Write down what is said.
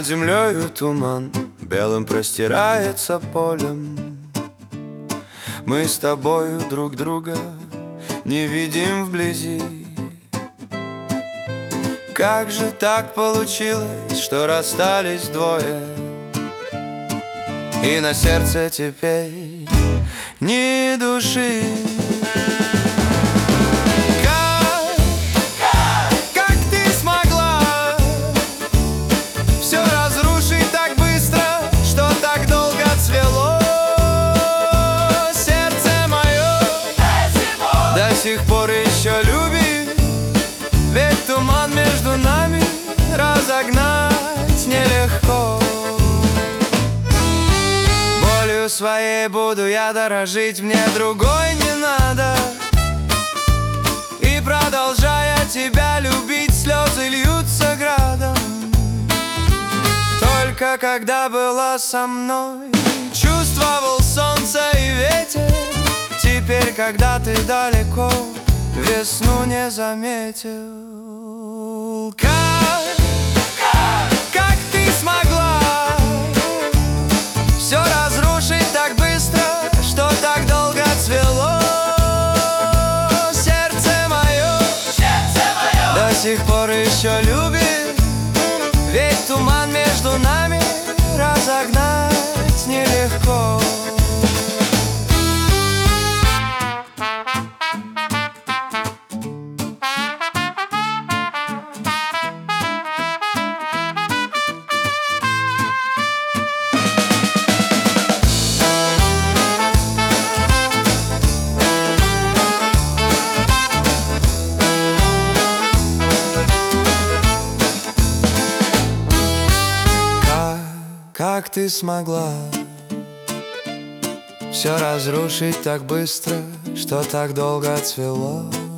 Над землею туман белым простирается полем. Мы с тобою друг друга не видим вблизи. Как же так получилось, что расстались двое, и на сердце теперь ни души? Как ты смогла все разрушить так быстро, что так долго цвело? Сердце мое до сих пор еще любит, ведь туман между нами разогнать нелегко. Болью своей буду я дорожить, мне другой не надо. И продолжая тебя любить, слезы льются градом. Только когда была со мной, чувствовал солнце и ветер. Теперь, когда ты далеко, весну не заметил. Как ты смогла все разрушить так быстро, что так долго цвело? Сердце мое до сих пор еще любит, ведь туман между нами разогнать нелегко. Как ты смогла все разрушить так быстро, что так долго цвело?